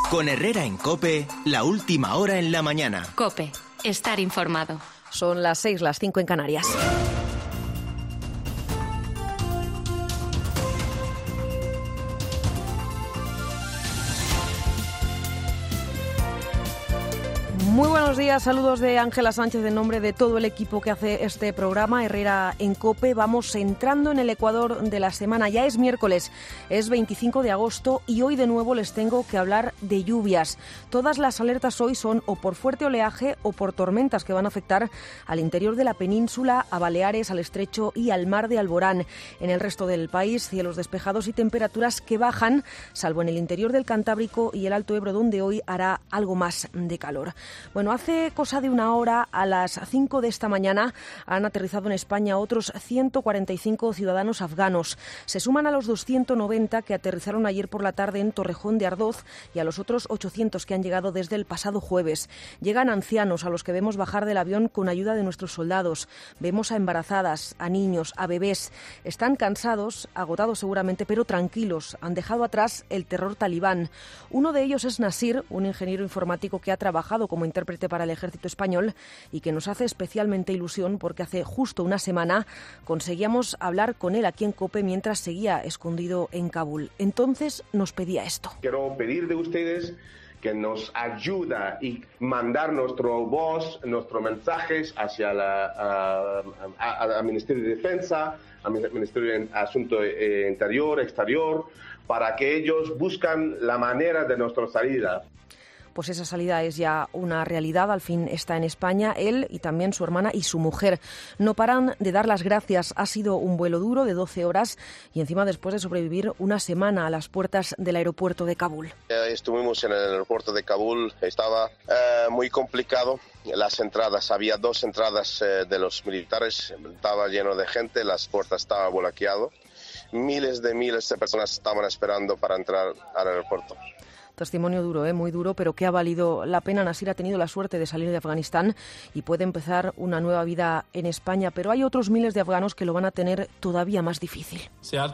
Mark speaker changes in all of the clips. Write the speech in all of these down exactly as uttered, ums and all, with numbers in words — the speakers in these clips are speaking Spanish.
Speaker 1: Con Herrera en COPE, la última hora en la mañana.
Speaker 2: COPE, estar informado.
Speaker 3: Son las seis, las cinco en Canarias. Muy buenos días, saludos de Ángela Sánchez en nombre de todo el equipo que hace este programa Herrera en COPE. Vamos entrando en el Ecuador de la semana, ya es miércoles, es veinticinco de agosto y hoy de nuevo les tengo que hablar de lluvias. Todas las alertas hoy son o por fuerte oleaje o por tormentas que van a afectar al interior de la península, a Baleares, al Estrecho y al mar de Alborán. En el resto del país, cielos despejados y temperaturas que bajan, salvo en el interior del Cantábrico y el Alto Ebro, donde hoy hará algo más de calor. Bueno, hace cosa de una hora, a las cinco de esta mañana, han aterrizado en España otros ciento cuarenta y cinco ciudadanos afganos. Se suman a los doscientos noventa que aterrizaron ayer por la tarde en Torrejón de Ardoz y a los otros ochocientos que han llegado desde el pasado jueves. Llegan ancianos a los que vemos bajar del avión con ayuda de nuestros soldados. Vemos a embarazadas, a niños, a bebés. Están cansados, agotados seguramente, pero tranquilos. Han dejado atrás el terror talibán. Uno de ellos es Nasir, un ingeniero informático que ha trabajado como intérprete para el ejército español y que nos hace especialmente ilusión porque hace justo una semana conseguíamos hablar con él aquí en COPE mientras seguía escondido en Kabul. Entonces nos pedía esto.
Speaker 4: Quiero pedir de ustedes que nos ayuda y mandar nuestro voz, nuestros mensajes hacia la al Ministerio de Defensa, al Ministerio de Asuntos Interior, Exterior, para que ellos buscan la manera de nuestra salida.
Speaker 3: Pues esa salida es ya una realidad, al fin está en España, él y también su hermana y su mujer. No paran de dar las gracias, ha sido un vuelo duro de doce horas y encima después de sobrevivir una semana a las puertas del aeropuerto de Kabul.
Speaker 5: Estuvimos en el aeropuerto de Kabul, estaba eh, muy complicado. Las entradas, había dos entradas eh, de los militares, estaba lleno de gente, las puertas estaban bloqueadas. Miles de miles de personas estaban esperando para entrar al aeropuerto.
Speaker 3: Testimonio duro, ¿eh? Muy duro, pero que ha valido la pena. Nasir ha tenido la suerte de salir de Afganistán y puede empezar una nueva vida en España, pero hay otros miles de afganos que lo van a tener todavía más difícil.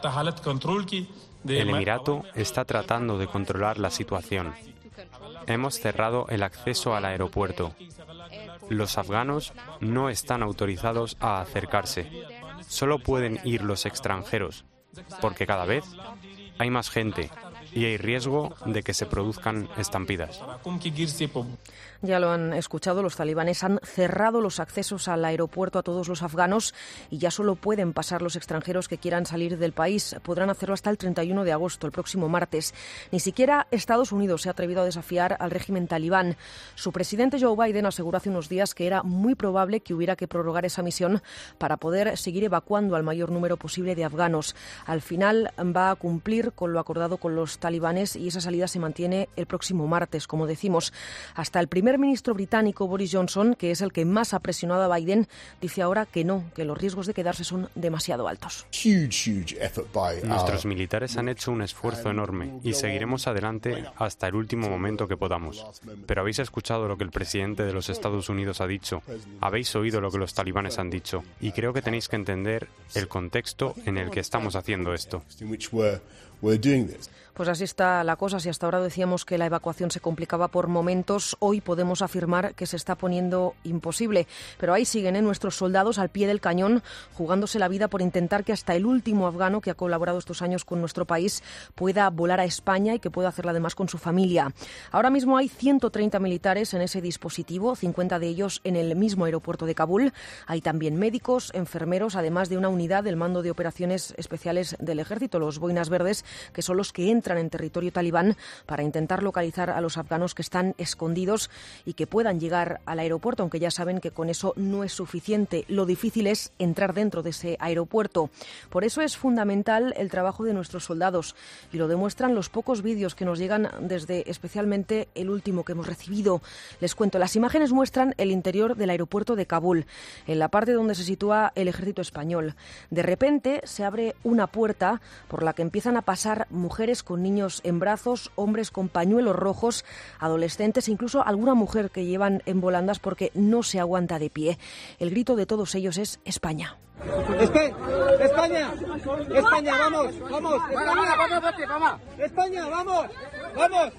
Speaker 6: El Emirato está tratando de controlar la situación. Hemos cerrado el acceso al aeropuerto. Los afganos no están autorizados a acercarse. Solo pueden ir los extranjeros, porque cada vez hay más gente y hay riesgo de que se produzcan estampidas.
Speaker 3: Ya lo han escuchado, los talibanes han cerrado los accesos al aeropuerto a todos los afganos y ya solo pueden pasar los extranjeros que quieran salir del país. Podrán hacerlo hasta el treinta y uno de agosto, el próximo martes. Ni siquiera Estados Unidos se ha atrevido a desafiar al régimen talibán. Su presidente Joe Biden aseguró hace unos días que era muy probable que hubiera que prorrogar esa misión para poder seguir evacuando al mayor número posible de afganos. Al final va a cumplir con lo acordado con los talibanes y esa salida se mantiene el próximo martes, como decimos. Hasta el primer ministro británico Boris Johnson, que es el que más ha presionado a Biden, dice ahora que no, que los riesgos de quedarse son demasiado altos.
Speaker 6: Nuestros militares han hecho un esfuerzo enorme y seguiremos adelante hasta el último momento que podamos. Pero habéis escuchado lo que el presidente de los Estados Unidos ha dicho, habéis oído lo que los talibanes han dicho y creo que tenéis que entender el contexto en el que estamos haciendo esto.
Speaker 3: Pues así está la cosa. Si hasta ahora decíamos que la evacuación se complicaba por momentos, hoy podemos afirmar que se está poniendo imposible. Pero ahí siguen ¿eh? nuestros soldados al pie del cañón, jugándose la vida por intentar que hasta el último afgano que ha colaborado estos años con nuestro país pueda volar a España y que pueda hacerlo además con su familia. Ahora mismo hay ciento treinta militares en ese dispositivo, cincuenta de ellos en el mismo aeropuerto de Kabul. Hay también médicos, enfermeros, además de una unidad del Mando de Operaciones Especiales del Ejército, los Boinas Verdes, que son los que entran en territorio talibán para intentar localizar a los afganos que están escondidos y que puedan llegar al aeropuerto, aunque ya saben que con eso no es suficiente. Lo difícil es entrar dentro de ese aeropuerto. Por eso es fundamental el trabajo de nuestros soldados y lo demuestran los pocos vídeos que nos llegan desde especialmente el último que hemos recibido. Les cuento, las imágenes muestran el interior del aeropuerto de Kabul, en la parte donde se sitúa el ejército español. De repente se abre una puerta por la que empiezan a pasar mujeres con niños en brazos, hombres con pañuelos rojos, adolescentes, incluso alguna mujer que llevan en volandas porque no se aguanta de pie. El grito de todos ellos es España.
Speaker 7: España, España, España, vamos, vamos, España, España, vamos, ¡Vamos!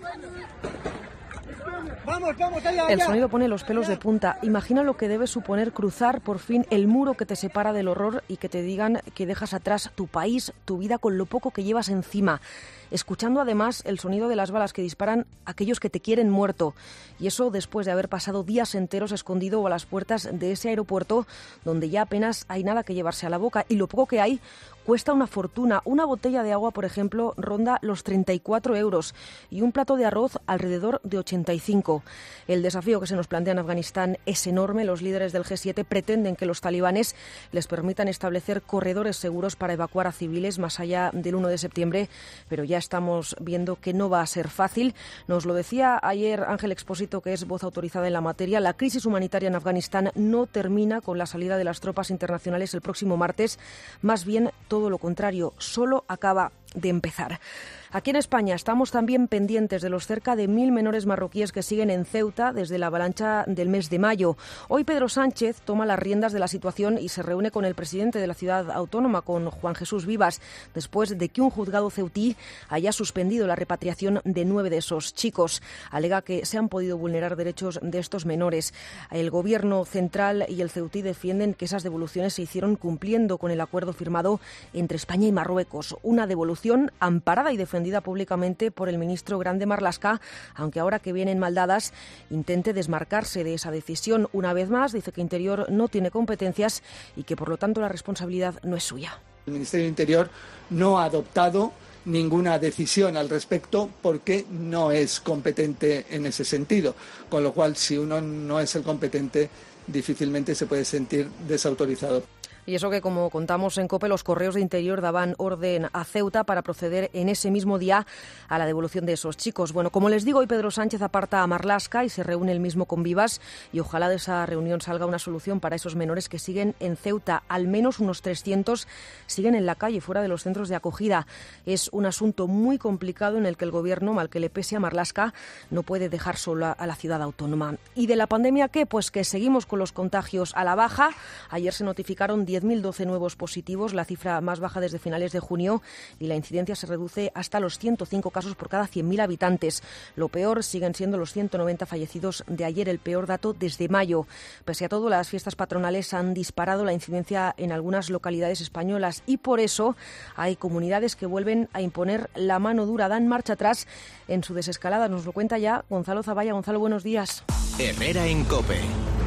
Speaker 7: Vamos, vamos, allá, allá.
Speaker 3: El sonido pone los pelos de punta. Imagina lo que debe suponer cruzar por fin el muro que te separa del horror y que te digan que dejas atrás tu país, tu vida, con lo poco que llevas encima. Escuchando además el sonido de las balas que disparan aquellos que te quieren muerto. Y eso después de haber pasado días enteros escondido a las puertas de ese aeropuerto donde ya apenas hay nada que llevarse a la boca. Y lo poco que hay cuesta una fortuna. Una botella de agua, por ejemplo, ronda los treinta y cuatro euros y un plato de arroz alrededor de ochenta y cinco. El desafío que se nos plantea en Afganistán es enorme. Los líderes del G siete pretenden que los talibanes les permitan establecer corredores seguros para evacuar a civiles más allá del uno de septiembre, pero ya estamos viendo que no va a ser fácil. Nos lo decía ayer Ángel Expósito, que es voz autorizada en la materia. La crisis humanitaria en Afganistán no termina con la salida de las tropas internacionales el próximo martes. Más bien, todo lo contrario, solo acaba de empezar. Aquí en España estamos también pendientes de los cerca de mil menores marroquíes que siguen en Ceuta desde la avalancha del mes de mayo. Hoy Pedro Sánchez toma las riendas de la situación y se reúne con el presidente de la ciudad autónoma, con Juan Jesús Vivas, después de que un juzgado ceutí haya suspendido la repatriación de nueve de esos chicos. Alega que se han podido vulnerar derechos de estos menores. El gobierno central y el ceutí defienden que esas devoluciones se hicieron cumpliendo con el acuerdo firmado entre España y Marruecos. Una devolución amparada y defendida públicamente por el ministro Grande Marlaska, aunque ahora que vienen mal dadas intente desmarcarse de esa decisión. Una vez más dice que Interior no tiene competencias y que por lo tanto la responsabilidad no es suya.
Speaker 8: El Ministerio de Interior no ha adoptado ninguna decisión al respecto porque no es competente en ese sentido, con lo cual si uno no es el competente difícilmente se puede sentir desautorizado.
Speaker 3: Y eso que, como contamos en COPE, los correos de Interior daban orden a Ceuta para proceder en ese mismo día a la devolución de esos chicos. Bueno, como les digo, hoy Pedro Sánchez aparta a Marlaska y se reúne el mismo con Vivas y ojalá de esa reunión salga una solución para esos menores que siguen en Ceuta. Al menos unos trescientos siguen en la calle, fuera de los centros de acogida. Es un asunto muy complicado en el que el Gobierno, mal que le pese a Marlaska, no puede dejar sola a la ciudad autónoma. ¿Y de la pandemia qué? Pues que seguimos con los contagios a la baja. Ayer se notificaron diez mil doce nuevos positivos, la cifra más baja desde finales de junio, y la incidencia se reduce hasta los ciento cinco casos por cada cien mil habitantes. Lo peor siguen siendo los ciento noventa fallecidos de ayer, el peor dato desde mayo. Pese a todo, las fiestas patronales han disparado la incidencia en algunas localidades españolas y por eso hay comunidades que vuelven a imponer la mano dura, dan marcha atrás en su desescalada. Nos lo cuenta ya Gonzalo Zavalla. Gonzalo, buenos días.
Speaker 1: Herrera en COPE.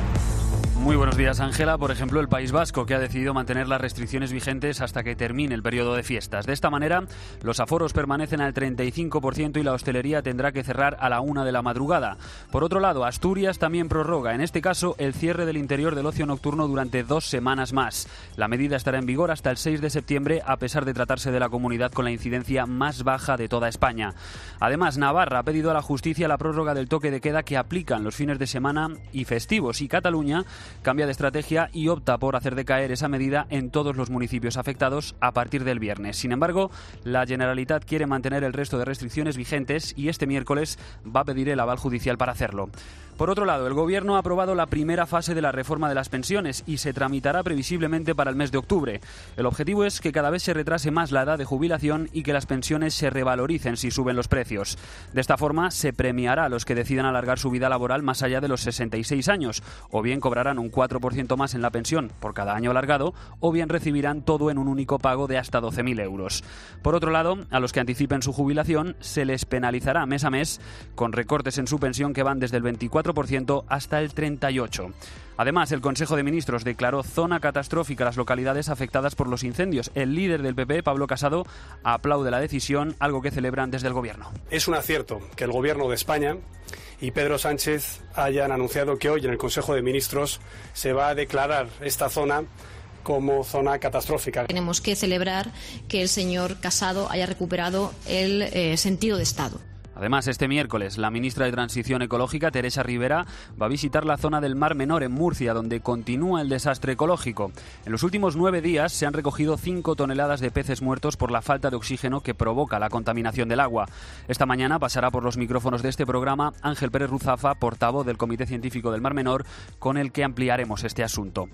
Speaker 9: Muy buenos días, Ángela. Por ejemplo, el País Vasco, que ha decidido mantener las restricciones vigentes hasta que termine el periodo de fiestas. De esta manera, los aforos permanecen al treinta y cinco por ciento y la hostelería tendrá que cerrar a la una de la madrugada. Por otro lado, Asturias también prorroga, en este caso, el cierre del interior del ocio nocturno durante dos semanas más. La medida estará en vigor hasta el seis de septiembre, a pesar de tratarse de la comunidad con la incidencia más baja de toda España. Además, Navarra ha pedido a la justicia la prórroga del toque de queda que aplican los fines de semana y festivos, y Cataluña cambia de estrategia y opta por hacer decaer esa medida en todos los municipios afectados a partir del viernes. Sin embargo, la Generalitat quiere mantener el resto de restricciones vigentes y este miércoles va a pedir el aval judicial para hacerlo. Por otro lado, el Gobierno ha aprobado la primera fase de la reforma de las pensiones y se tramitará previsiblemente para el mes de octubre. El objetivo es que cada vez se retrase más la edad de jubilación y que las pensiones se revaloricen si suben los precios. De esta forma, se premiará a los que decidan alargar su vida laboral más allá de los sesenta y seis años, o bien cobrarán un cuatro por ciento más en la pensión por cada año alargado, o bien recibirán todo en un único pago de hasta doce mil euros. Por otro lado, a los que anticipen su jubilación se les penalizará mes a mes con recortes en su pensión que van desde el veinticuatro por ciento hasta el treinta y ocho por ciento. Además, el Consejo de Ministros declaró zona catastrófica las localidades afectadas por los incendios. El líder del P P, Pablo Casado, aplaude la decisión, algo que celebran desde el Gobierno.
Speaker 10: Es un acierto que el Gobierno de España y Pedro Sánchez hayan anunciado que hoy en el Consejo de Ministros se va a declarar esta zona como zona catastrófica.
Speaker 11: Tenemos que celebrar que el señor Casado haya recuperado el eh, sentido de Estado.
Speaker 9: Además, este miércoles, la ministra de Transición Ecológica, Teresa Rivera, va a visitar la zona del Mar Menor en Murcia, donde continúa el desastre ecológico. En los últimos nueve días se han recogido cinco toneladas de peces muertos por la falta de oxígeno que provoca la contaminación del agua. Esta mañana pasará por los micrófonos de este programa Ángel Pérez Ruzafa, portavoz del Comité Científico del Mar Menor, con el que ampliaremos este asunto.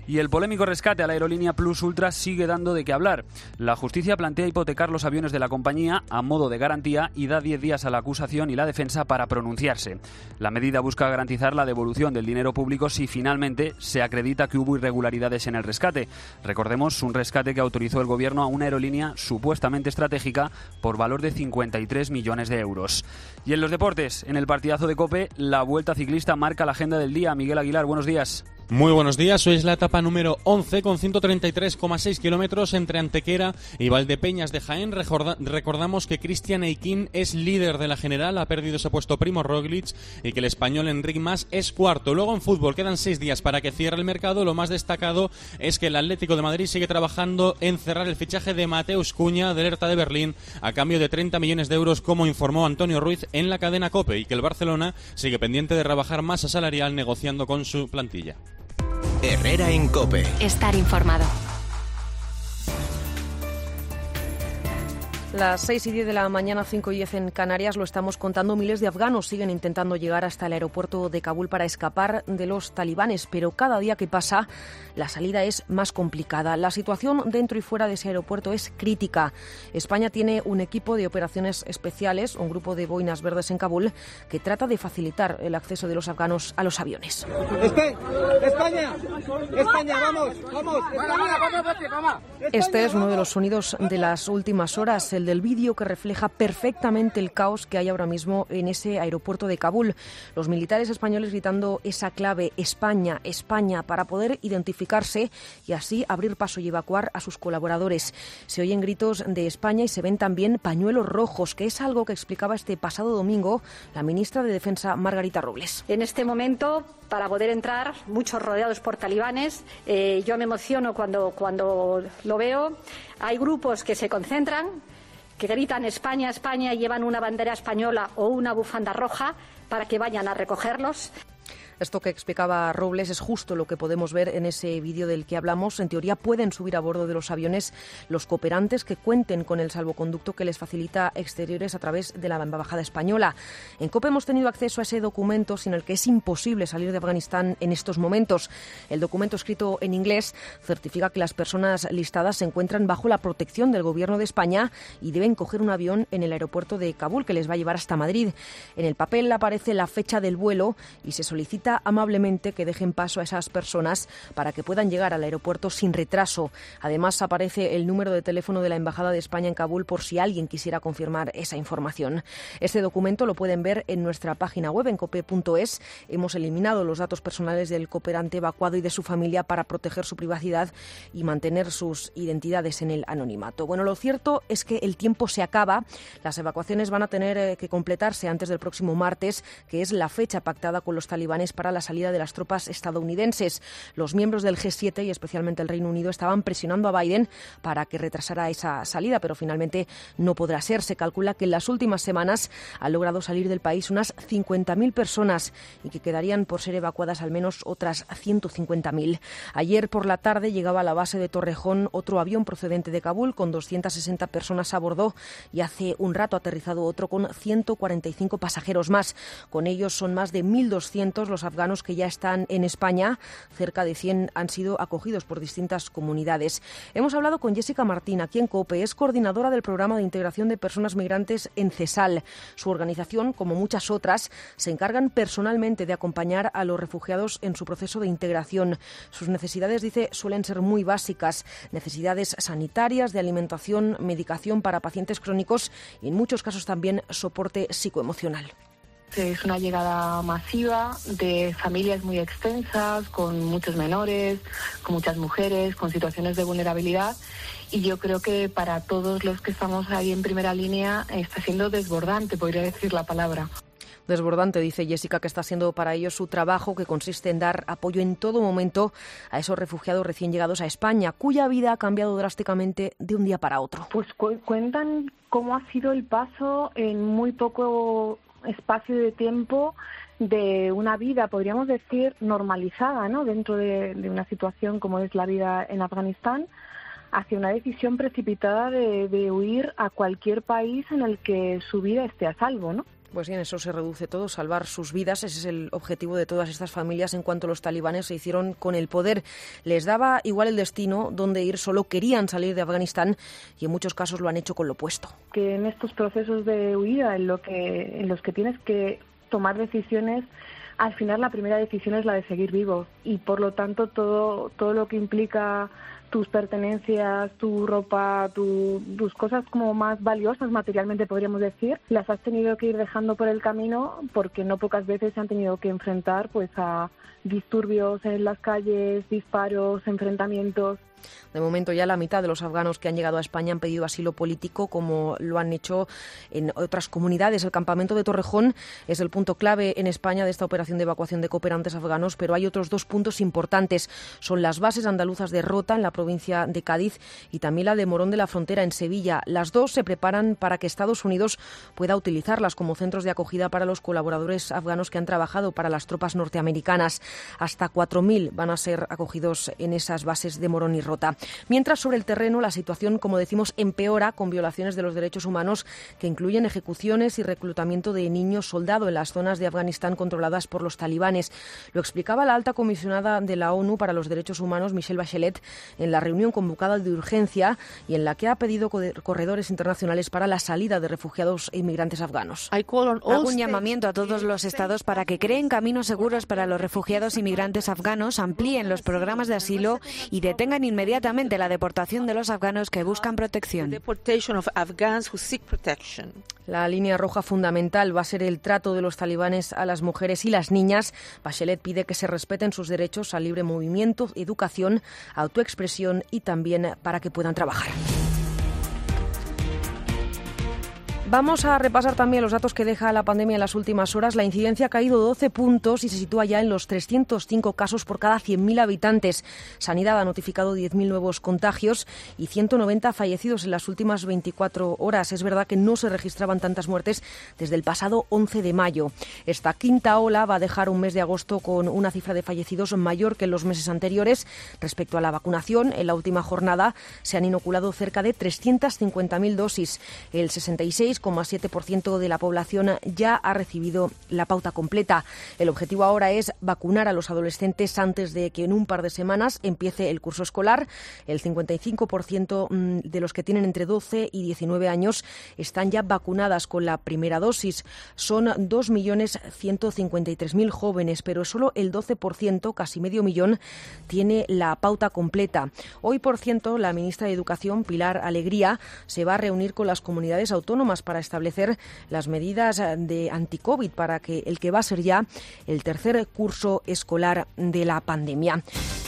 Speaker 9: Y el polémico rescate a la aerolínea Plus Ultra sigue dando de qué hablar. La justicia plantea hipotecar los aviones de la compañía a modo de garantía y da diez días a la acusación y la defensa para pronunciarse. La medida busca garantizar la devolución del dinero público si finalmente se acredita que hubo irregularidades en el rescate. Recordemos, un rescate que autorizó el gobierno a una aerolínea supuestamente estratégica por valor de cincuenta y tres millones de euros. Y en los deportes, en el partidazo de COPE, la Vuelta Ciclista marca la agenda del día. Miguel Aguilar, buenos días.
Speaker 7: Muy buenos días, hoy es la etapa número once con ciento treinta y tres coma seis kilómetros entre Antequera y Valdepeñas de Jaén. Recorda- recordamos que Christian Eikin es líder de la general, ha perdido ese puesto Primo Roglic y que el español Enric Mas es cuarto. Luego en fútbol quedan seis días para que cierre el mercado. Lo más destacado es que el Atlético de Madrid sigue trabajando en cerrar el fichaje de Mateus Cunha del Hertha de Berlín a cambio de treinta millones de euros, como informó Antonio Ruiz en la cadena COPE, y que el Barcelona sigue pendiente de rebajar masa salarial negociando con su plantilla.
Speaker 1: Herrera en COPE.
Speaker 2: Estar informado.
Speaker 3: Las seis y diez de la mañana, cinco y diez en Canarias, lo estamos contando. Miles de afganos siguen intentando llegar hasta el aeropuerto de Kabul para escapar de los talibanes, pero cada día que pasa la salida es más complicada. La situación dentro y fuera de ese aeropuerto es crítica. España tiene un equipo de operaciones especiales, un grupo de boinas verdes en Kabul, que trata de facilitar el acceso de los afganos a los aviones.
Speaker 12: España, España, vamos, vamos, España.
Speaker 3: Este es uno de los sonidos de las últimas horas, el del vídeo que refleja perfectamente el caos que hay ahora mismo en ese aeropuerto de Kabul. Los militares españoles gritando esa clave, España, España, para poder identificarse y así abrir paso y evacuar a sus colaboradores. Se oyen gritos de España y se ven también pañuelos rojos, que es algo que explicaba este pasado domingo la ministra de Defensa, Margarita Robles.
Speaker 13: En este momento, para poder entrar, muchos rodeados por talibanes, eh, yo me emociono cuando, cuando lo veo. Hay grupos que se concentran, que gritan España, España y llevan una bandera española o una bufanda roja para que vayan a recogerlos.
Speaker 3: Esto que explicaba Robles es justo lo que podemos ver en ese vídeo del que hablamos. En teoría pueden subir a bordo de los aviones los cooperantes que cuenten con el salvoconducto que les facilita exteriores a través de la embajada española. En COPE hemos tenido acceso a ese documento sin el que es imposible salir de Afganistán en estos momentos. El documento, escrito en inglés, certifica que las personas listadas se encuentran bajo la protección del Gobierno de España y deben coger un avión en el aeropuerto de Kabul que les va a llevar hasta Madrid. En el papel aparece la fecha del vuelo y se solicita amablemente que dejen paso a esas personas para que puedan llegar al aeropuerto sin retraso. Además, aparece el número de teléfono de la Embajada de España en Kabul por si alguien quisiera confirmar esa información. Este documento lo pueden ver en nuestra página web, en cope punto es. Hemos eliminado los datos personales del cooperante evacuado y de su familia para proteger su privacidad y mantener sus identidades en el anonimato. Bueno, lo cierto es que el tiempo se acaba. Las evacuaciones van a tener que completarse antes del próximo martes, que es la fecha pactada con los talibanes para la salida de las tropas estadounidenses. Los miembros del G siete y especialmente el Reino Unido estaban presionando a Biden para que retrasara esa salida, pero finalmente no podrá ser. Se calcula que en las últimas semanas han logrado salir del país unas cincuenta mil personas y que quedarían por ser evacuadas al menos otras ciento cincuenta mil. Ayer por la tarde llegaba a la base de Torrejón otro avión procedente de Kabul con doscientas sesenta personas a bordo y hace un rato ha aterrizado otro con ciento cuarenta y cinco pasajeros más. Con ellos son más de mil doscientos los afganos que ya están en España. Cerca de cien han sido acogidos por distintas comunidades. Hemos hablado con Jessica Martín, aquí en COPE. Es coordinadora del programa de integración de personas migrantes en CESAL. Su organización, como muchas otras, se encargan personalmente de acompañar a los refugiados en su proceso de integración. Sus necesidades, dice, suelen ser muy básicas. Necesidades sanitarias, de alimentación, medicación para pacientes crónicos y en muchos casos también soporte psicoemocional.
Speaker 14: Es una llegada masiva de familias muy extensas, con muchos menores, con muchas mujeres, con situaciones de vulnerabilidad. Y yo creo que para todos los que estamos ahí en primera línea está siendo desbordante, podría decir la palabra.
Speaker 3: Desbordante, dice Jessica, que está siendo para ellos su trabajo, que consiste en dar apoyo en todo momento a esos refugiados recién llegados a España, cuya vida ha cambiado drásticamente de un día para otro.
Speaker 14: Pues cu- cuentan cómo ha sido el paso en muy poco espacio de tiempo de una vida, podríamos decir, normalizada, ¿no?, dentro de, de una situación como es la vida en Afganistán, hacia una decisión precipitada de, de huir a cualquier país en el que su vida esté a salvo, ¿no?
Speaker 3: Pues bien, eso se reduce todo, salvar sus vidas. Ese es el objetivo de todas estas familias en cuanto los talibanes se hicieron con el poder. Les daba igual el destino, dónde ir, solo querían salir de Afganistán y en muchos casos lo han hecho con lo opuesto.
Speaker 14: Que en estos procesos de huida, en, lo que, en los que tienes que tomar decisiones, al final la primera decisión es la de seguir vivo y por lo tanto todo, todo lo que implica tus pertenencias, tu ropa, tu, tus cosas como más valiosas materialmente podríamos decir, las has tenido que ir dejando por el camino porque no pocas veces se han tenido que enfrentar pues a disturbios en las calles, disparos, enfrentamientos.
Speaker 3: De momento ya la mitad de los afganos que han llegado a España han pedido asilo político, como lo han hecho en otras comunidades. El campamento de Torrejón es el punto clave en España de esta operación de evacuación de cooperantes afganos, pero hay otros dos puntos importantes. Son las bases andaluzas de Rota, en la provincia de Cádiz, y también la de Morón de la Frontera, en Sevilla. Las dos se preparan para que Estados Unidos pueda utilizarlas como centros de acogida para los colaboradores afganos que han trabajado para las tropas norteamericanas. Hasta cuatro mil van a ser acogidos en esas bases de Morón y Rota. Mientras, sobre el terreno, la situación, como decimos, empeora con violaciones de los derechos humanos que incluyen ejecuciones y reclutamiento de niños soldado en las zonas de Afganistán controladas por los talibanes. Lo explicaba la alta comisionada de la ONU para los Derechos Humanos, Michelle Bachelet, en la reunión convocada de urgencia y en la que ha pedido corredores internacionales para la salida de refugiados e inmigrantes afganos.
Speaker 15: Hago un llamamiento a todos los estados para que creen caminos seguros para los refugiados e inmigrantes afganos, amplíen los programas de asilo y detengan inmediatamente la deportación de los afganos que buscan protección.
Speaker 3: La línea roja fundamental va a ser el trato de los talibanes a las mujeres y las niñas. Bachelet pide que se respeten sus derechos a libre movimiento, educación, autoexpresión y también para que puedan trabajar. Vamos a repasar también los datos que deja la pandemia en las últimas horas. La incidencia ha caído doce puntos y se sitúa ya en los trescientos cinco casos por cada cien mil habitantes. Sanidad ha notificado diez mil nuevos contagios y ciento noventa fallecidos en las últimas veinticuatro horas. Es verdad que no se registraban tantas muertes desde el pasado once de mayo. Esta quinta ola va a dejar un mes de agosto con una cifra de fallecidos mayor que en los meses anteriores. Respecto a la vacunación, en la última jornada se han inoculado cerca de trescientas cincuenta mil dosis. El sesenta y seis coma siete por ciento de la población ya ha recibido la pauta completa. El objetivo ahora es vacunar a los adolescentes antes de que en un par de semanas empiece el curso escolar. El cincuenta y cinco por ciento de los que tienen entre doce y diecinueve años están ya vacunadas con la primera dosis. Son dos millones ciento cincuenta y tres mil jóvenes, pero solo el doce por ciento, casi medio millón, tiene la pauta completa. Hoy, por cierto, la ministra de Educación, Pilar Alegría, se va a reunir con las comunidades autónomas para establecer las medidas de anti-COVID para que el que va a ser ya el tercer curso escolar de la pandemia.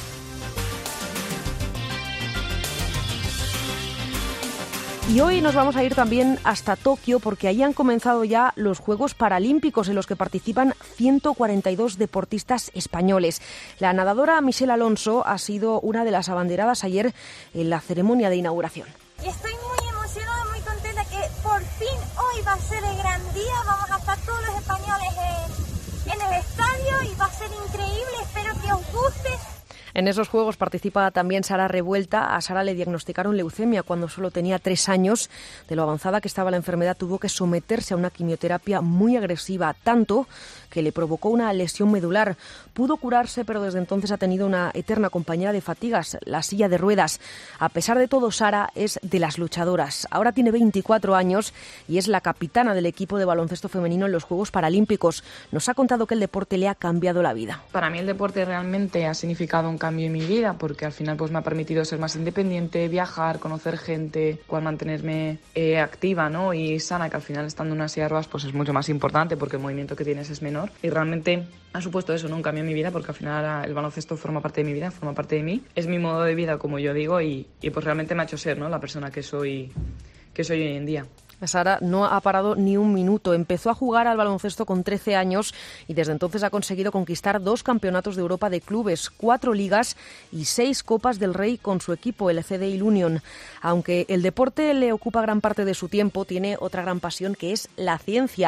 Speaker 3: Y hoy nos vamos a ir también hasta Tokio porque ahí han comenzado ya los Juegos Paralímpicos en los que participan ciento cuarenta y dos deportistas españoles. La nadadora Michelle Alonso ha sido una de las abanderadas ayer en la ceremonia de inauguración.
Speaker 16: Estoy muy emocionada, muy contenta que por fin hoy va a ser el gran día. Vamos a estar todos los españoles en, en el estadio y va a ser increíble. Espero que os guste.
Speaker 3: En esos Juegos participa también Sara Revuelta. A Sara le diagnosticaron leucemia cuando solo tenía tres años. De lo avanzada que estaba la enfermedad, tuvo que someterse a una quimioterapia muy agresiva, tanto que le provocó una lesión medular. Pudo curarse, pero desde entonces ha tenido una eterna compañera de fatigas, la silla de ruedas. A pesar de todo, Sara es de las luchadoras. Ahora tiene veinticuatro años y es la capitana del equipo de baloncesto femenino en los Juegos Paralímpicos. Nos ha contado que el deporte le ha cambiado la vida.
Speaker 17: Para mí el deporte realmente ha significado un cambio en mi vida, porque al final pues me ha permitido ser más independiente, viajar, conocer gente, cual mantenerme eh, activa, ¿no? y sana, que al final estando en una silla de ruedas pues es mucho más importante porque el movimiento que tienes es menor, y realmente ha supuesto eso, ¿no? un cambio en mi vida, porque al final el baloncesto forma parte de mi vida, forma parte de mí, es mi modo de vida, como yo digo, y, y pues realmente me ha hecho ser, ¿no? la persona que soy, que soy hoy en día.
Speaker 3: Sara no ha parado ni un minuto. Empezó a jugar al baloncesto con trece años y desde entonces ha conseguido conquistar dos campeonatos de Europa de clubes, cuatro ligas y seis Copas del Rey con su equipo, el C D I Union. Aunque el deporte le ocupa gran parte de su tiempo, tiene otra gran pasión que es la ciencia.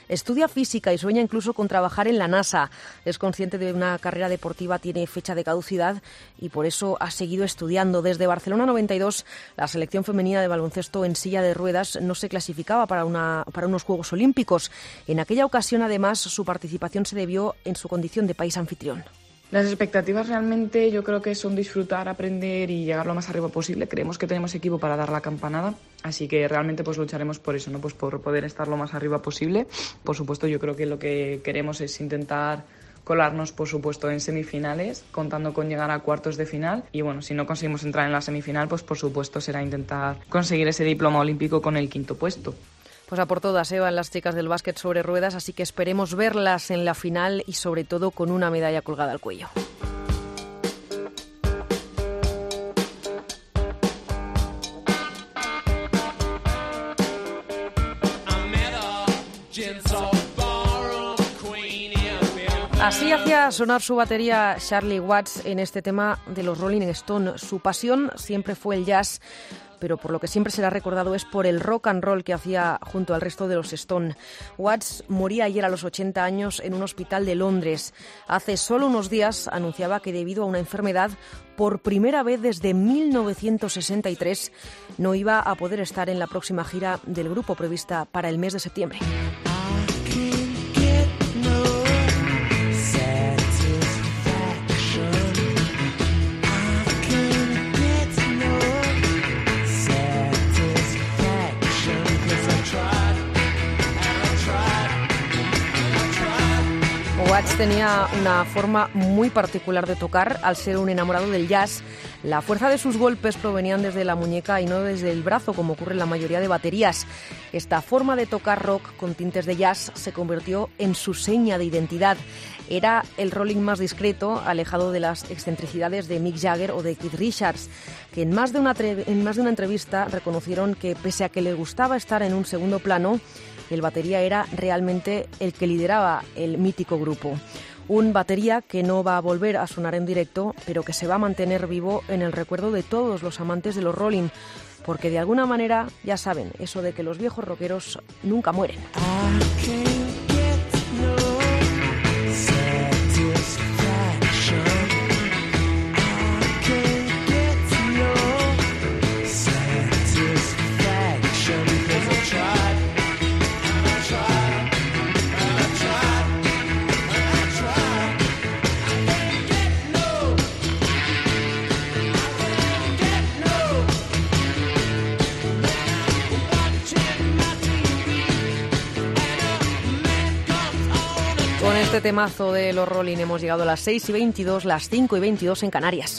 Speaker 3: Estudia física y sueña incluso con trabajar en la NASA. Es consciente de que una carrera deportiva tiene fecha de caducidad y por eso ha seguido estudiando. Desde Barcelona noventa y dos, la selección femenina de baloncesto en silla de ruedas no se clasificaba para, una, para unos Juegos Olímpicos. En aquella ocasión, además, su participación se debió en su condición de país anfitrión.
Speaker 17: Las expectativas realmente yo creo que son disfrutar, aprender y llegar lo más arriba posible. Creemos que tenemos equipo para dar la campanada, así que realmente pues lucharemos por eso, ¿no? Pues por poder estar lo más arriba posible. Por supuesto, yo creo que lo que queremos es intentar colarnos, por supuesto, en semifinales, contando con llegar a cuartos de final. Y bueno, si no conseguimos entrar en la semifinal, pues por supuesto será intentar conseguir ese diploma olímpico con el quinto puesto.
Speaker 3: Pues a por todas eh, van las chicas del básquet sobre ruedas, así que esperemos verlas en la final y sobre todo con una medalla colgada al cuello. Así hacía sonar su batería Charlie Watts en este tema de los Rolling Stones. Su pasión siempre fue el jazz, pero por lo que siempre será recordado es por el rock and roll que hacía junto al resto de los Stones. Watts moría ayer a los ochenta años en un hospital de Londres. Hace solo unos días anunciaba que debido a una enfermedad, por primera vez desde mil novecientos sesenta y tres, no iba a poder estar en la próxima gira del grupo prevista para el mes de septiembre. Watts tenía una forma muy particular de tocar. Al ser un enamorado del jazz, la fuerza de sus golpes provenían desde la muñeca y no desde el brazo, como ocurre en la mayoría de baterías. Esta forma de tocar rock con tintes de jazz se convirtió en su seña de identidad. Era el rolling más discreto, alejado de las excentricidades de Mick Jagger o de Keith Richards, que en más de una, tre- en más de una entrevista reconocieron que, pese a que les gustaba estar en un segundo plano, el batería era realmente el que lideraba el mítico grupo. Un batería que no va a volver a sonar en directo, pero que se va a mantener vivo en el recuerdo de todos los amantes de los Rolling, porque de alguna manera, ya saben, eso de que los viejos rockeros nunca mueren. Con este temazo de los Rolling hemos llegado a las seis y veintidós, las cinco y veintidós en Canarias.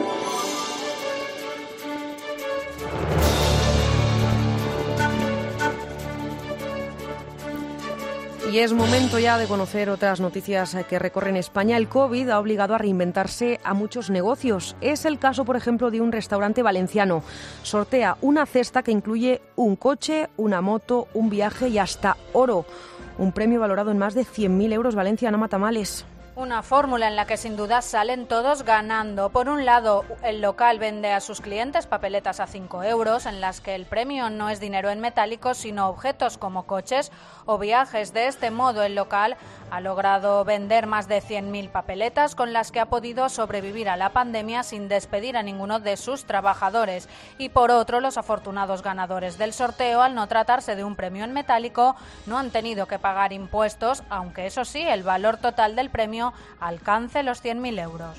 Speaker 3: Y es momento ya de conocer otras noticias que recorren España. El COVID ha obligado a reinventarse a muchos negocios. Es el caso, por ejemplo, de un restaurante valenciano. Sortea una cesta que incluye un coche, una moto, un viaje y hasta oro. Un premio valorado en más de cien mil euros. Valencia, Ana Matamales.
Speaker 18: Una fórmula en la que sin duda salen todos ganando. Por un lado, el local vende a sus clientes papeletas a cinco euros, en las que el premio no es dinero en metálico, sino objetos como coches o viajes. De este modo, el local ha logrado vender más de cien mil papeletas, con las que ha podido sobrevivir a la pandemia sin despedir a ninguno de sus trabajadores. Y por otro, los afortunados ganadores del sorteo, al no tratarse de un premio en metálico, no han tenido que pagar impuestos, aunque eso sí, el valor total del premio alcance los cien mil euros.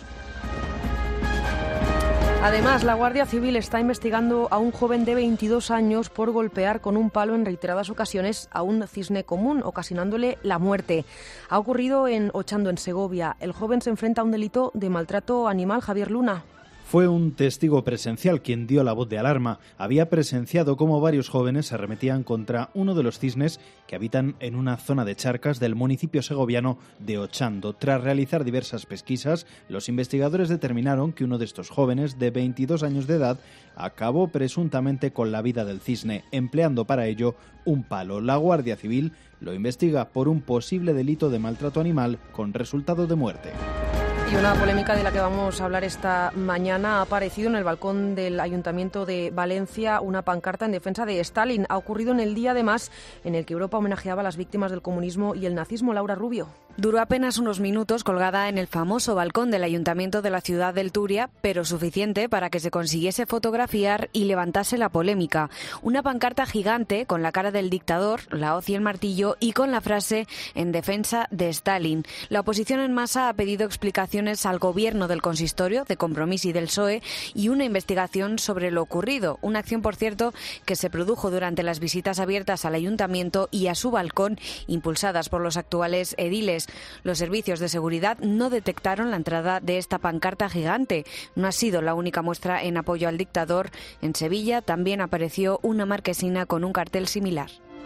Speaker 3: Además, la Guardia Civil está investigando a un joven de veintidós años por golpear con un palo en reiteradas ocasiones a un cisne común, ocasionándole la muerte. Ha ocurrido en Ochando, en Segovia. El joven se enfrenta a un delito de maltrato animal. Javier Luna.
Speaker 19: Fue un testigo presencial quien dio la voz de alarma. Había presenciado cómo varios jóvenes se arremetían contra uno de los cisnes que habitan en una zona de charcas del municipio segoviano de Ochando. Tras realizar diversas pesquisas, los investigadores determinaron que uno de estos jóvenes, de veintidós años de edad, acabó presuntamente con la vida del cisne, empleando para ello un palo. La Guardia Civil lo investiga por un posible delito de maltrato animal con resultado de muerte.
Speaker 3: Y una polémica de la que vamos a hablar esta mañana ha aparecido en el balcón del Ayuntamiento de Valencia una pancarta en defensa de Stalin. Ha ocurrido en el día, además, en el que Europa homenajeaba a las víctimas del comunismo y el nazismo. Laura Rubio.
Speaker 15: Duró apenas unos minutos colgada en el famoso balcón del Ayuntamiento de la ciudad del Turia, pero suficiente para que se consiguiese fotografiar y levantase la polémica. Una pancarta gigante con la cara del dictador, la hoz y el martillo y con la frase en defensa de Stalin. La oposición en masa ha pedido explicaciones al gobierno del consistorio, de Compromís y del P S O E y una investigación sobre lo ocurrido. Una acción, por cierto, que se produjo durante las visitas abiertas al Ayuntamiento y a su balcón, impulsadas por los actuales ediles. Los servicios de seguridad no detectaron la entrada de esta pancarta gigante. No ha sido la única muestra en apoyo al dictador. En Sevilla también apareció una marquesina con un cartel similar.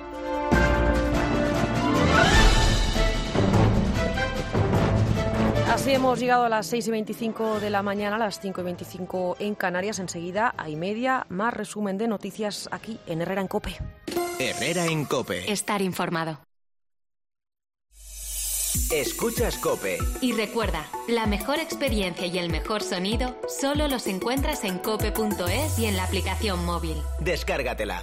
Speaker 3: Así hemos llegado a las seis y veinticinco de la mañana, a las cinco y veinticinco en Canarias. Enseguida hay media, más resumen de noticias aquí en Herrera en COPE.
Speaker 1: Herrera en COPE.
Speaker 2: Estar informado.
Speaker 1: Escuchas COPE.
Speaker 2: Y recuerda, la mejor experiencia y el mejor sonido solo los encuentras en cope punto es y en la aplicación móvil.
Speaker 1: Descárgatela.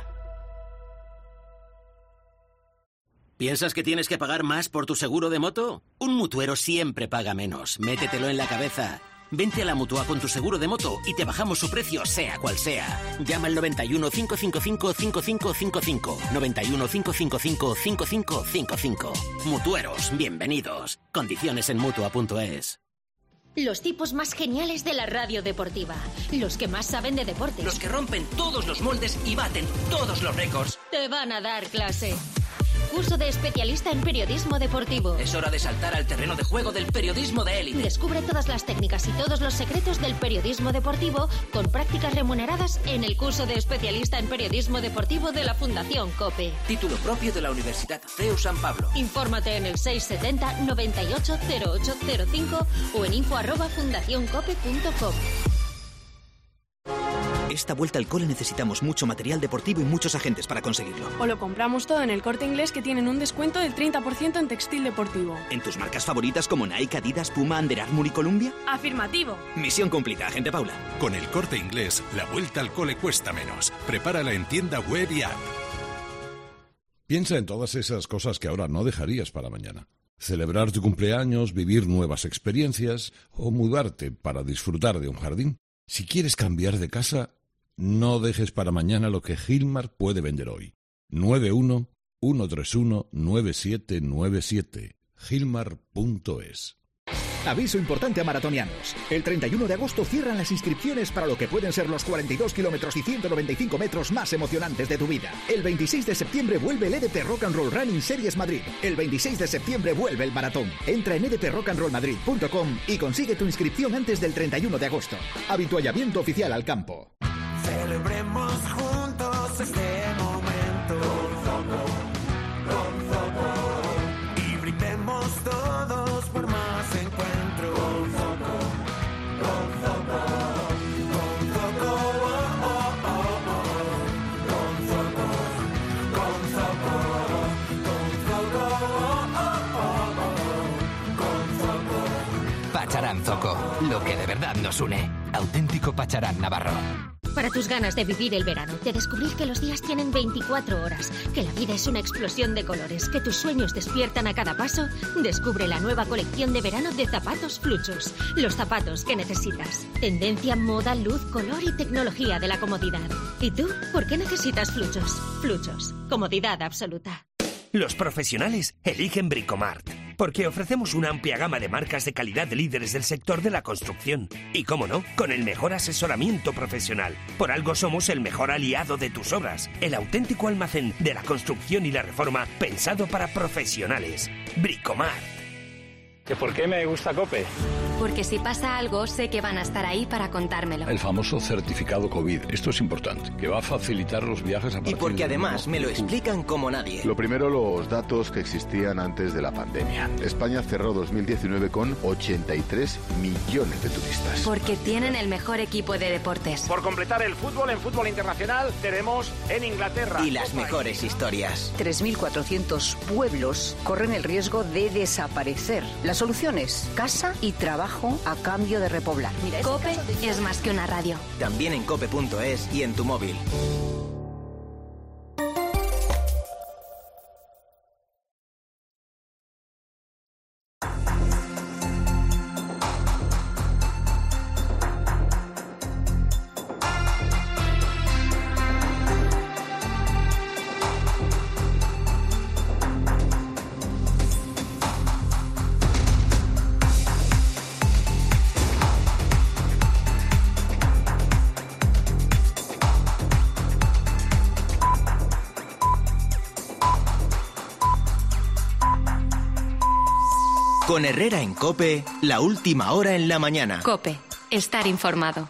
Speaker 20: ¿Piensas que tienes que pagar más por tu seguro de moto? Un mutuero siempre paga menos. Métetelo en la cabeza. Vente a la Mutua con tu seguro de moto y te bajamos su precio, sea cual sea. Llama al noventa y uno, cinco cinco cinco, cinco cinco cinco cinco. noventa y uno, cinco cinco cinco, cinco cinco cinco cinco. Mutueros, bienvenidos. Condiciones en mutua punto es.
Speaker 21: Los tipos más geniales de la radio deportiva. Los que más saben de deportes.
Speaker 22: Los que rompen todos los moldes y baten todos los récords.
Speaker 21: Te van a dar clase. Curso de especialista en periodismo deportivo.
Speaker 22: Es hora de saltar al terreno de juego del periodismo de élite.
Speaker 21: Descubre todas las técnicas y todos los secretos del periodismo deportivo con prácticas remuneradas en el curso de especialista en periodismo deportivo de la Fundación COPE.
Speaker 22: Título propio de la Universidad C E U San Pablo.
Speaker 21: Infórmate en el seiscientos setenta, noventa y ocho, cero ocho cero cinco o en info arroba fundación cope punto com.
Speaker 23: Esta vuelta al cole necesitamos mucho material deportivo y muchos agentes para conseguirlo.
Speaker 24: O lo compramos todo en El Corte Inglés, que tienen un descuento del treinta por ciento en textil deportivo.
Speaker 23: ¿En tus marcas favoritas como Nike, Adidas, Puma, Under Armour y Columbia?
Speaker 24: Afirmativo.
Speaker 23: Misión cumplida, agente Paula.
Speaker 25: Con El Corte Inglés, la vuelta al cole cuesta menos. Prepárala en tienda web y app.
Speaker 26: Piensa en todas esas cosas que ahora no dejarías para mañana. Celebrar tu cumpleaños, vivir nuevas experiencias o mudarte para disfrutar de un jardín. Si quieres cambiar de casa, no dejes para mañana lo que Gilmar puede vender hoy. nueve uno, uno tres uno, nueve siete nueve siete. Gilmar punto es.
Speaker 27: Aviso importante a maratonianos. El treinta y uno de agosto cierran las inscripciones para lo que pueden ser los cuarenta y dos kilómetros y ciento noventa y cinco metros más emocionantes de tu vida. El veintiséis de septiembre vuelve el E D T Rock and Roll Running Series Madrid. El veintiséis de septiembre vuelve el maratón. Entra en e d t rock and roll madrid punto com y consigue tu inscripción antes del treinta y uno de agosto. Habituallamiento oficial al campo.
Speaker 28: Celebremos juntos este momento con Zoco, con Zoco, y brindemos todos por más encuentro con Zoco, con Zoco, con Zoco, oh, oh, oh, oh. Con Zoco, con Zoco, con Zoco, oh, oh, oh, oh. Con Zoco.
Speaker 29: Pacharán Zoco, lo que de verdad nos une. Auténtico Pacharán navarro.
Speaker 21: Para tus ganas de vivir el verano, de descubrir que los días tienen veinticuatro horas, que la vida es una explosión de colores, que tus sueños despiertan a cada paso, descubre la nueva colección de verano de zapatos Fluchos. Los zapatos que necesitas. Tendencia, moda, luz, color y tecnología de la comodidad. ¿Y tú? ¿Por qué necesitas Fluchos? Fluchos. Comodidad absoluta.
Speaker 22: Los profesionales eligen Bricomart, porque ofrecemos una amplia gama de marcas de calidad de líderes del sector de la construcción. Y cómo no, con el mejor asesoramiento profesional. Por algo somos el mejor aliado de tus obras. El auténtico almacén de la construcción y la reforma pensado para profesionales. Bricomart.
Speaker 30: ¿Que por qué me gusta COPE?
Speaker 2: Porque si pasa algo, sé que van a estar ahí para contármelo.
Speaker 31: El famoso certificado COVID. Esto es importante, que va a facilitar los viajes a partir
Speaker 1: Y porque además me lo explican como nadie.
Speaker 32: Lo primero, los datos que existían antes de la pandemia. España cerró dos mil diecinueve con ochenta y tres millones de turistas.
Speaker 2: Porque tienen el mejor equipo de deportes.
Speaker 30: Por completar el fútbol en fútbol internacional, tenemos en Inglaterra.
Speaker 1: Y las mejores historias.
Speaker 33: tres mil cuatrocientos pueblos corren el riesgo de desaparecer. La solución es casa y trabajo
Speaker 15: trabajo a cambio de repoblar.
Speaker 2: Mira, COPE es más que una radio.
Speaker 1: También en cope punto es y en tu móvil. Con Herrera en COPE, la última hora en la mañana.
Speaker 2: COPE, estar informado.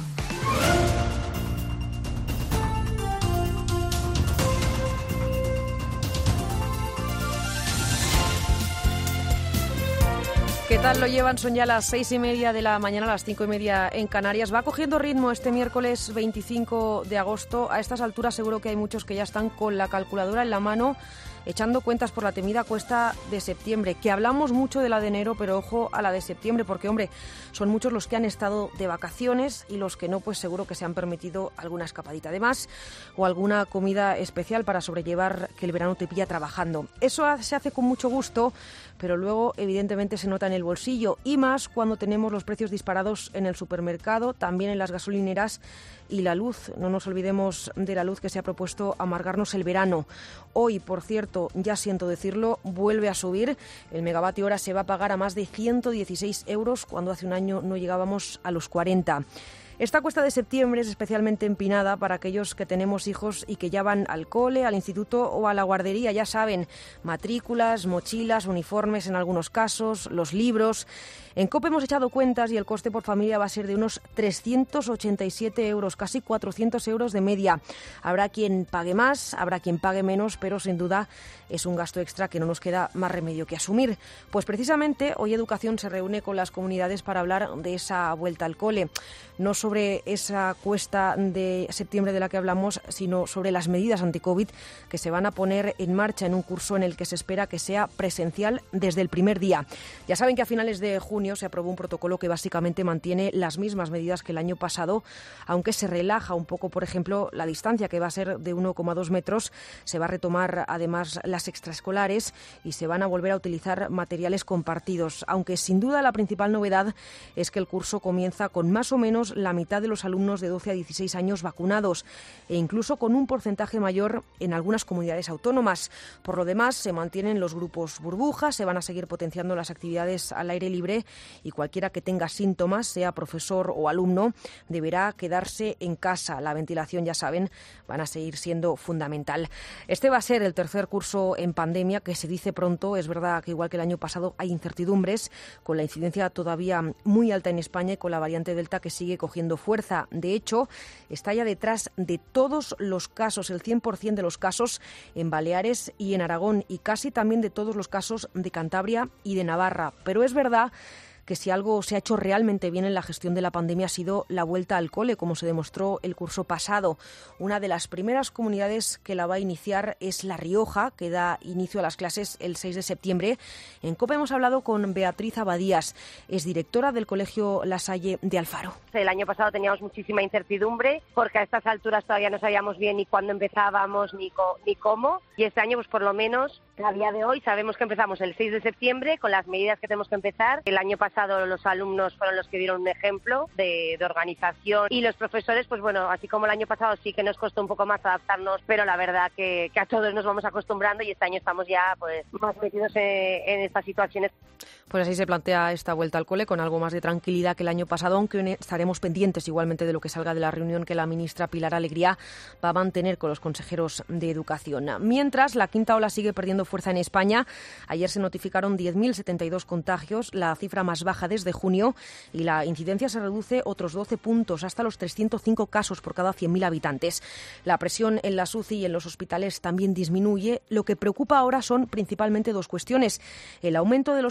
Speaker 3: ¿Qué tal lo llevan? Son ya las seis y media de la mañana, las cinco y media en Canarias. Va cogiendo ritmo este miércoles veinticinco de agosto. A estas alturas seguro que hay muchos que ya están con la calculadora en la mano, echando cuentas por la temida cuesta de septiembre, que hablamos mucho de la de enero, pero ojo a la de septiembre, porque, hombre, son muchos los que han estado de vacaciones y los que no, pues seguro que se han permitido alguna escapadita de más o alguna comida especial para sobrellevar que el verano te pilla trabajando. Eso se hace con mucho gusto, pero luego, evidentemente, se nota en el bolsillo, y más cuando tenemos los precios disparados en el supermercado, también en las gasolineras y la luz. No nos olvidemos de la luz, que se ha propuesto amargarnos el verano. Hoy, por cierto, ya siento decirlo, vuelve a subir. El megavatio hora se va a pagar a más de ciento dieciséis euros, cuando hace un año no llegábamos a los cuarenta. Esta cuesta de septiembre es especialmente empinada para aquellos que tenemos hijos y que ya van al cole, al instituto o a la guardería. Ya saben, matrículas, mochilas, uniformes en algunos casos, los libros. En COPE hemos echado cuentas y el coste por familia va a ser de unos trescientos ochenta y siete euros, casi cuatrocientos euros de media. Habrá quien pague más, habrá quien pague menos, pero sin duda es un gasto extra que no nos queda más remedio que asumir. Pues precisamente hoy Educación se reúne con las comunidades para hablar de esa vuelta al cole. No sobre esa cuesta de septiembre de la que hablamos, sino sobre las medidas anti-COVID que se van a poner en marcha en un curso en el que se espera que sea presencial desde el primer día. Ya saben que a finales de junio se aprobó un protocolo que básicamente mantiene las mismas medidas que el año pasado, aunque se relaja un poco, por ejemplo, la distancia, que va a ser de uno coma dos metros. Se va a retomar además las extraescolares y se van a volver a utilizar materiales compartidos, aunque sin duda la principal novedad es que el curso comienza con más o menos la mitad de los alumnos de doce a dieciséis años vacunados, e incluso con un porcentaje mayor en algunas comunidades autónomas. Por lo demás, se mantienen los grupos burbujas, se van a seguir potenciando las actividades al aire libre, y cualquiera que tenga síntomas, sea profesor o alumno, deberá quedarse en casa. La ventilación, ya saben, van a seguir siendo fundamental. Este va a ser el tercer curso en pandemia, que se dice pronto. Es verdad que igual que el año pasado hay incertidumbres, con la incidencia todavía muy alta en España y con la variante Delta que sigue cogiendo fuerza. De hecho, está ya detrás de todos los casos, el cien por ciento de los casos en Baleares y en Aragón, y casi también de todos los casos de Cantabria y de Navarra. Pero es verdad que si algo se ha hecho realmente bien en la gestión de la pandemia ha sido la vuelta al cole, como se demostró el curso pasado. Una de las primeras comunidades que la va a iniciar es La Rioja, que da inicio a las clases el seis de septiembre. En COPE hemos hablado con Beatriz Abadías, es directora del Colegio La Salle de Alfaro.
Speaker 4: El año pasado teníamos muchísima incertidumbre, porque a estas alturas todavía no sabíamos bien ni cuándo empezábamos ni, co- ni cómo, y este año pues por lo menos a día de hoy sabemos que empezamos el seis de septiembre con las medidas que tenemos que empezar. El año pasado los alumnos fueron los que dieron un ejemplo de, de organización, y los profesores, pues bueno, así como el año pasado sí que nos costó un poco más adaptarnos, pero la verdad que, que a todos nos vamos acostumbrando, y este año estamos ya pues más metidos en, en estas situaciones.
Speaker 3: Pues así se plantea esta vuelta al cole, con algo más de tranquilidad que el año pasado, aunque estaremos pendientes igualmente de lo que salga de la reunión que la ministra Pilar Alegría va a mantener con los consejeros de Educación. Mientras, la quinta ola sigue perdiendo fuerza en España. Ayer se notificaron diez mil setenta y dos contagios, la cifra más baja desde junio, y la incidencia se reduce otros doce puntos, hasta los trescientos cinco casos por cada cien mil habitantes. La presión en las U C I y en los hospitales también disminuye. Lo que preocupa ahora son principalmente dos cuestiones: el aumento de los fallecidos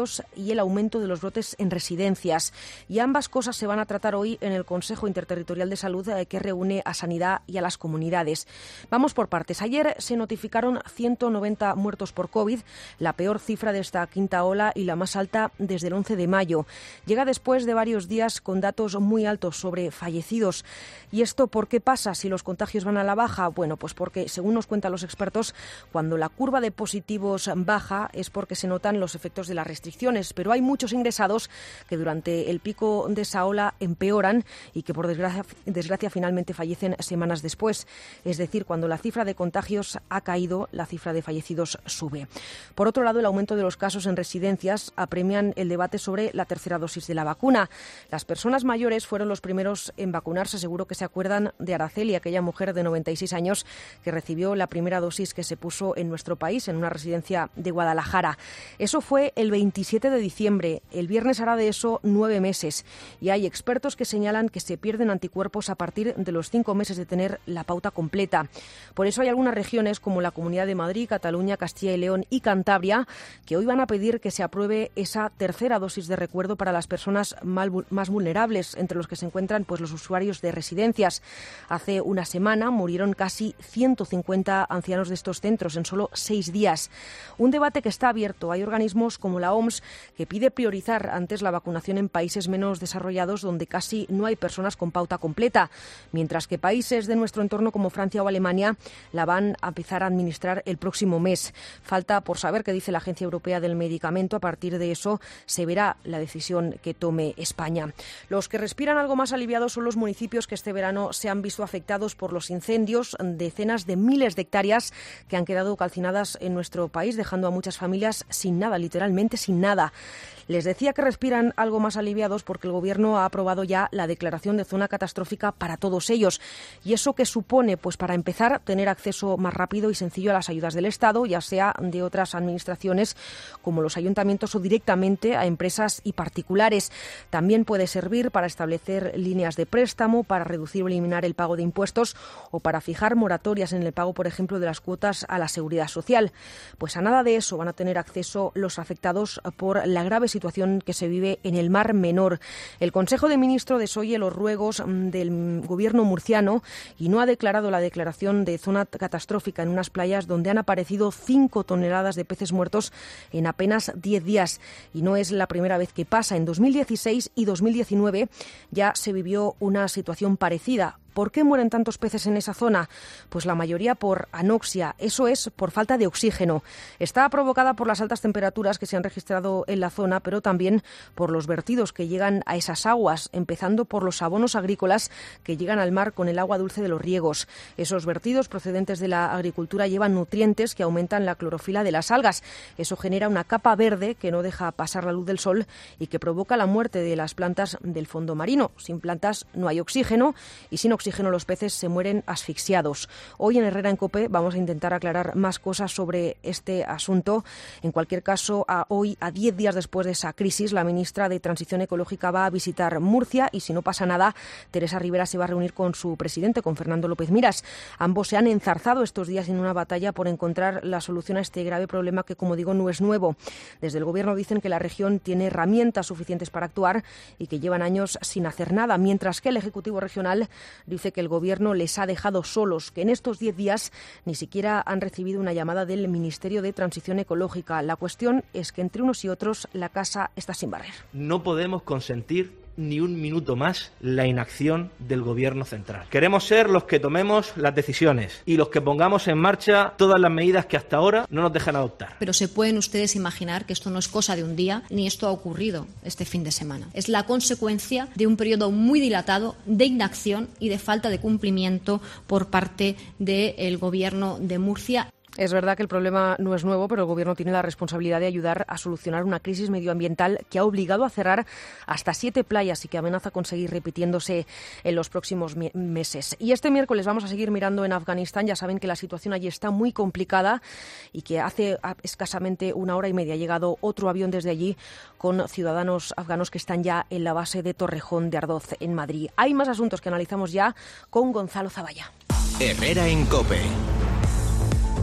Speaker 3: contagios y el aumento de los brotes en residencias. Y ambas cosas se van a tratar hoy en el Consejo Interterritorial de Salud que reúne a Sanidad y a las comunidades. Vamos por partes. Ayer se notificaron ciento noventa muertos por COVID, la peor cifra de esta quinta ola y la más alta desde el once de mayo. Llega después de varios días con datos muy altos sobre fallecidos. ¿Y esto por qué pasa si los contagios van a la baja? Bueno, pues porque, según nos cuentan los expertos, cuando la curva de positivos baja es porque se notan los efectos de las restricciones, pero hay muchos ingresados que durante el pico de esa ola empeoran y que por desgracia, desgracia finalmente fallecen semanas después. Es decir, cuando la cifra de contagios ha caído, la cifra de fallecidos sube. Por otro lado, el aumento de los casos en residencias apremian el debate sobre la tercera dosis de la vacuna. Las personas mayores fueron los primeros en vacunarse. Seguro que se acuerdan de Araceli, aquella mujer de noventa y seis años que recibió la primera dosis que se puso en nuestro país, en una residencia de Guadalajara. Eso fue el veintisiete de diciembre. El viernes hará de eso nueve meses. Y hay expertos que señalan que se pierden anticuerpos a partir de los cinco meses de tener la pauta completa. Por eso hay algunas regiones como la Comunidad de Madrid, Cataluña, Castilla y León y Cantabria que hoy van a pedir que se apruebe esa tercera dosis de recuerdo para las personas más vulnerables, entre los que se encuentran pues los usuarios de residencias. Hace una semana murieron casi ciento cincuenta ancianos de estos centros en solo seis días. Un debate que está abierto. Hay organismos como la O M S que pide priorizar antes la vacunación en países menos desarrollados donde casi no hay personas con pauta completa, mientras que países de nuestro entorno como Francia o Alemania la van a empezar a administrar el próximo mes. Falta por saber qué dice la Agencia Europea del Medicamento. A partir de eso se verá la decisión que tome España. Los que respiran algo más aliviados son los municipios que este verano se han visto afectados por los incendios. Decenas de miles de hectáreas que han quedado calcinadas en nuestro país, dejando a muchas familias sin nada, literalmente sin nada. Les decía que respiran algo más aliviados porque el Gobierno ha aprobado ya la declaración de zona catastrófica para todos ellos. ¿Y eso qué supone? Pues para empezar, tener acceso más rápido y sencillo a las ayudas del Estado, ya sea de otras administraciones como los ayuntamientos o directamente a empresas y particulares. También puede servir para establecer líneas de préstamo, para reducir o eliminar el pago de impuestos o para fijar moratorias en el pago, por ejemplo, de las cuotas a la Seguridad Social. Pues a nada de eso van a tener acceso los afectados por la grave situación que se vive en el Mar Menor. El Consejo de Ministros desoye los ruegos del Gobierno murciano y no ha declarado la declaración de zona catastrófica en unas playas donde han aparecido cinco toneladas de peces muertos en apenas diez días. Y no es la primera vez que pasa. En dos mil dieciséis y dos mil diecinueve ya se vivió una situación parecida. ¿Por qué mueren tantos peces en esa zona? Pues la mayoría por anoxia, eso es, por falta de oxígeno. Está provocada por las altas temperaturas que se han registrado en la zona, pero también por los vertidos que llegan a esas aguas, empezando por los abonos agrícolas que llegan al mar con el agua dulce de los riegos. Esos vertidos procedentes de la agricultura llevan nutrientes que aumentan la clorofila de las algas. Eso genera una capa verde que no deja pasar la luz del sol y que provoca la muerte de las plantas del fondo marino. Sin plantas no hay oxígeno y sin oxígeno oxígeno los peces se mueren asfixiados. Hoy en Herrera en COPE vamos a intentar aclarar más cosas sobre este asunto. En cualquier caso, a hoy, a diez días después de esa crisis, la ministra de Transición Ecológica va a visitar Murcia y, si no pasa nada, Teresa Rivera se va a reunir con su presidente, con Fernando López Miras. Ambos se han enzarzado estos días en una batalla por encontrar la solución a este grave problema que, como digo, no es nuevo. Desde el Gobierno dicen que la región tiene herramientas suficientes para actuar y que llevan años sin hacer nada, mientras que el Ejecutivo regional dice que el Gobierno les ha dejado solos, que en estos diez días ni siquiera han recibido una llamada del Ministerio de Transición Ecológica. La cuestión es que entre unos y otros la casa está sin barrer.
Speaker 5: No podemos consentir ni un minuto más la inacción del Gobierno central. Queremos ser los que tomemos las decisiones y los que pongamos en marcha todas las medidas que hasta ahora no nos dejan adoptar.
Speaker 6: Pero se pueden ustedes imaginar que esto no es cosa de un día, ni esto ha ocurrido este fin de semana. Es la consecuencia de un periodo muy dilatado de inacción y de falta de cumplimiento por parte del Gobierno de Murcia.
Speaker 3: Es verdad que el problema no es nuevo, pero el Gobierno tiene la responsabilidad de ayudar a solucionar una crisis medioambiental que ha obligado a cerrar hasta siete playas y que amenaza con seguir repitiéndose en los próximos meses. Y este miércoles vamos a seguir mirando en Afganistán. Ya saben que la situación allí está muy complicada y que hace escasamente una hora y media ha llegado otro avión desde allí con ciudadanos afganos que están ya en la base de Torrejón de Ardoz, en Madrid. Hay más asuntos que analizamos ya con Gonzalo Zavalla.
Speaker 1: Herrera en COPE.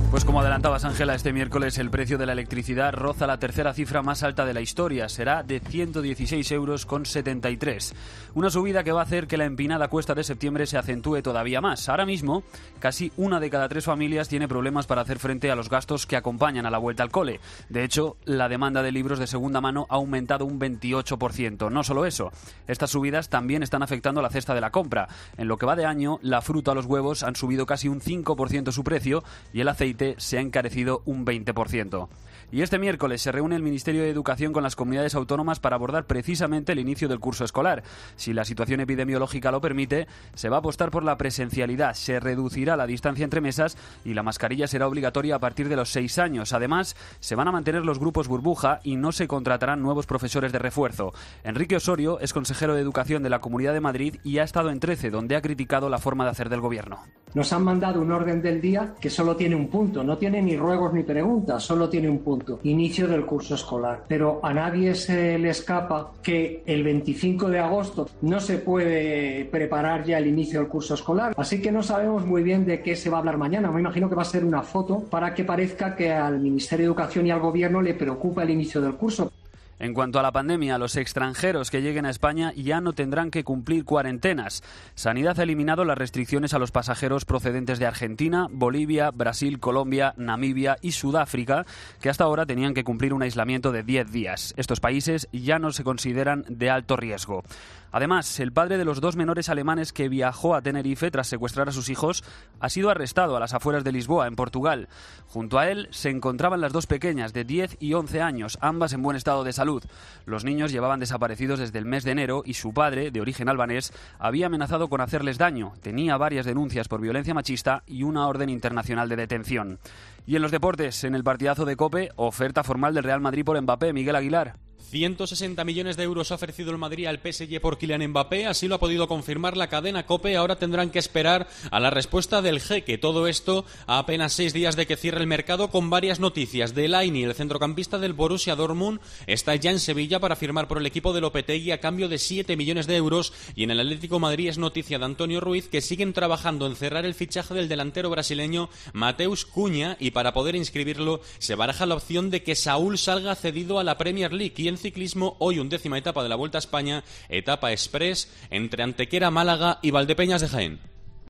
Speaker 7: Pues como adelantabas, Ángela, este miércoles el precio de la electricidad roza la tercera cifra más alta de la historia. Será de ciento dieciséis euros con setenta y tres. Una subida que va a hacer que la empinada cuesta de septiembre se acentúe todavía más. Ahora mismo, casi una de cada tres familias tiene problemas para hacer frente a los gastos que acompañan a la vuelta al cole. De hecho, la demanda de libros de segunda mano ha aumentado un veintiocho por ciento. No solo eso, estas subidas también están afectando a la cesta de la compra. En lo que va de año, la fruta o los huevos han subido casi un cinco por ciento su precio y el aceite se ha encarecido un veinte por ciento. Y este miércoles se reúne el Ministerio de Educación con las comunidades autónomas para abordar precisamente el inicio del curso escolar. Si la situación epidemiológica lo permite, se va a apostar por la presencialidad, se reducirá la distancia entre mesas y la mascarilla será obligatoria a partir de los seis años. Además, se van a mantener los grupos burbuja y no se contratarán nuevos profesores de refuerzo. Enrique Osorio es consejero de Educación de la Comunidad de Madrid y ha estado en trece, donde ha criticado la forma de hacer del gobierno.
Speaker 8: Nos han mandado un orden del día que solo tiene un punto, no tiene ni ruegos ni preguntas, solo tiene un punto. Inicio del curso escolar. Pero a nadie se le escapa que el veinticinco de agosto no se puede preparar ya el inicio del curso escolar. Así que no sabemos muy bien de qué se va a hablar mañana. Me imagino que va a ser una foto para que parezca que al Ministerio de Educación y al Gobierno le preocupa el inicio del curso.
Speaker 7: En cuanto a la pandemia, los extranjeros que lleguen a España ya no tendrán que cumplir cuarentenas. Sanidad ha eliminado las restricciones a los pasajeros procedentes de Argentina, Bolivia, Brasil, Colombia, Namibia y Sudáfrica, que hasta ahora tenían que cumplir un aislamiento de diez días. Estos países ya no se consideran de alto riesgo. Además, el padre de los dos menores alemanes que viajó a Tenerife tras secuestrar a sus hijos ha sido arrestado a las afueras de Lisboa, en Portugal. Junto a él se encontraban las dos pequeñas de diez y once años, ambas en buen estado de salud. Los niños llevaban desaparecidos desde el mes de enero y su padre, de origen albanés, había amenazado con hacerles daño. Tenía varias denuncias por violencia machista y una orden internacional de detención. Y en los deportes, en el partidazo de COPE, oferta formal del Real Madrid por Mbappé. Miguel Aguilar.
Speaker 9: ciento sesenta millones de euros ha ofrecido el Madrid al P S G por Kylian Mbappé, así lo ha podido confirmar la cadena COPE. Ahora tendrán que esperar a la respuesta del jeque. Todo esto a apenas seis días de que cierre el mercado, con varias noticias. Delaney, el centrocampista del Borussia Dortmund, está ya en Sevilla para firmar por el equipo de Lopetegui a cambio de siete millones de euros. Y en el Atlético de Madrid es noticia de Antonio Ruiz que siguen trabajando en cerrar el fichaje del delantero brasileño Mateus Cunha, y para poder inscribirlo se baraja la opción de que Saúl salga cedido a la Premier League. Y en ciclismo, hoy undécima etapa de la Vuelta a España, etapa express entre Antequera, Málaga y Valdepeñas de Jaén.